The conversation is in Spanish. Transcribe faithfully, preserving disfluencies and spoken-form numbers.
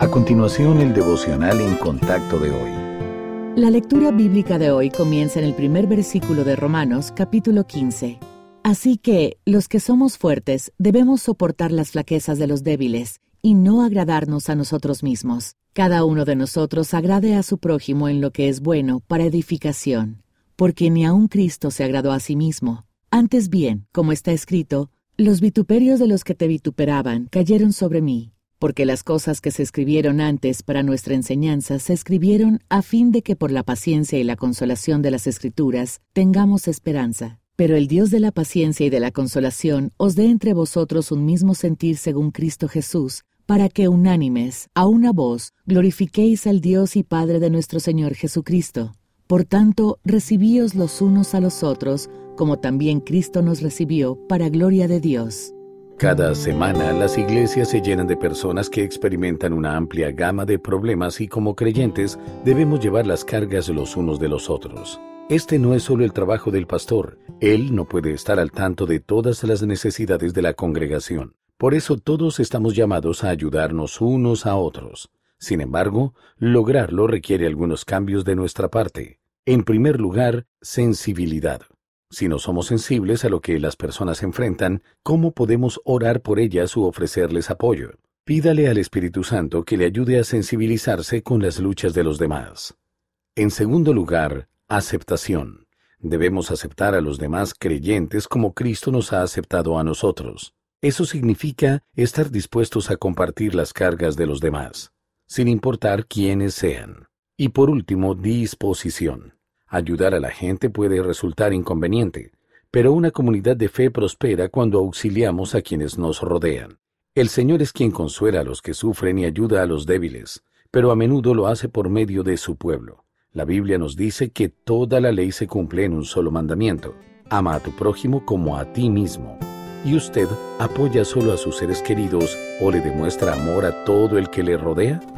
A continuación, el devocional en contacto de hoy. La lectura bíblica de hoy comienza en el primer versículo de Romanos, capítulo quince. Así que, los que somos fuertes, debemos soportar las flaquezas de los débiles y no agradarnos a nosotros mismos. Cada uno de nosotros agrade a su prójimo en lo que es bueno para edificación, porque ni aun Cristo se agradó a sí mismo. Antes bien, como está escrito, los vituperios de los que te vituperaban cayeron sobre mí. Porque las cosas que se escribieron antes para nuestra enseñanza se escribieron a fin de que por la paciencia y la consolación de las Escrituras tengamos esperanza. Pero el Dios de la paciencia y de la consolación os dé entre vosotros un mismo sentir según Cristo Jesús, para que unánimes, a una voz, glorifiquéis al Dios y Padre de nuestro Señor Jesucristo. Por tanto, recibíos los unos a los otros, como también Cristo nos recibió, para gloria de Dios. Cada semana las iglesias se llenan de personas que experimentan una amplia gama de problemas y como creyentes debemos llevar las cargas los unos de los otros. Este no es solo el trabajo del pastor, él no puede estar al tanto de todas las necesidades de la congregación. Por eso todos estamos llamados a ayudarnos unos a otros. Sin embargo, lograrlo requiere algunos cambios de nuestra parte. En primer lugar, sensibilidad. Si no somos sensibles a lo que las personas enfrentan, ¿cómo podemos orar por ellas u ofrecerles apoyo? Pídale al Espíritu Santo que le ayude a sensibilizarse con las luchas de los demás. En segundo lugar, aceptación. Debemos aceptar a los demás creyentes como Cristo nos ha aceptado a nosotros. Eso significa estar dispuestos a compartir las cargas de los demás, sin importar quiénes sean. Y por último, disposición. Ayudar a la gente puede resultar inconveniente, pero una comunidad de fe prospera cuando auxiliamos a quienes nos rodean. El Señor es quien consuela a los que sufren y ayuda a los débiles, pero a menudo lo hace por medio de su pueblo. La Biblia nos dice que toda la ley se cumple en un solo mandamiento: ama a tu prójimo como a ti mismo. ¿Y usted apoya solo a sus seres queridos o le demuestra amor a todo el que le rodea?